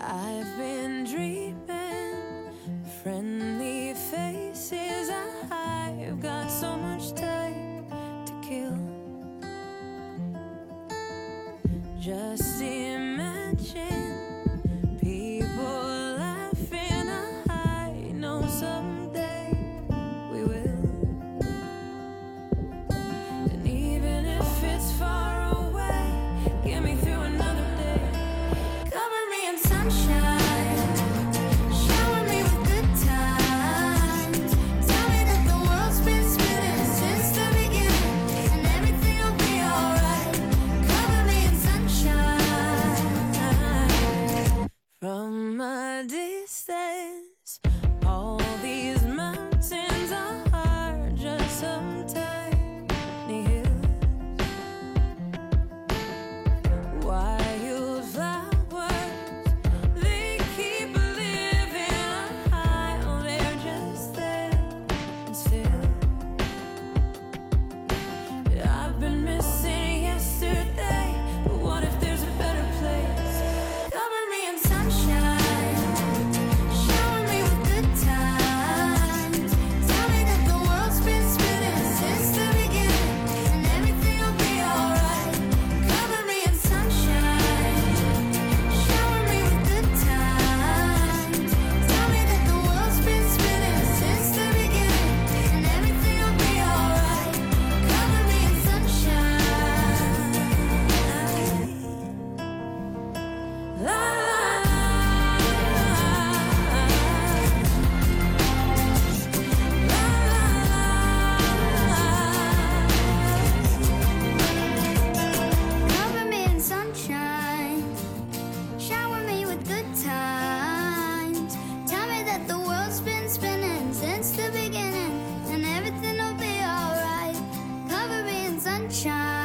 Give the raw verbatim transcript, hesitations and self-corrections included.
I've been dreaming, friendly faces. I've got so much time to kill. Just imagine people laughing. I know someday we will. And even if it's far away, get me through another day. Cover me in sunshine, shower me with good times. Tell me that the world's been spinning since the beginning, and everything will be alright. Cover me in sunshine. From a distance, all these mountains are just some tiny hills. Wildflowers, they keep living high. Oh, they're just there and still. I've been missing yesterday, but what if there's a better place? Cover me in sunshine, shower me with good times. Tell me that the world's been spinning since the beginning, and everything will be alright. Cover me in sunshine, shower me with good times. Tell me that the world's been spinning since the beginning, and everything will be alright. Cover me in sunshine. La la Cover me in sunshine, shower me with good times. Tell me that the world's been spinning since the beginning, and everything will be alright. Cover me in sunshine.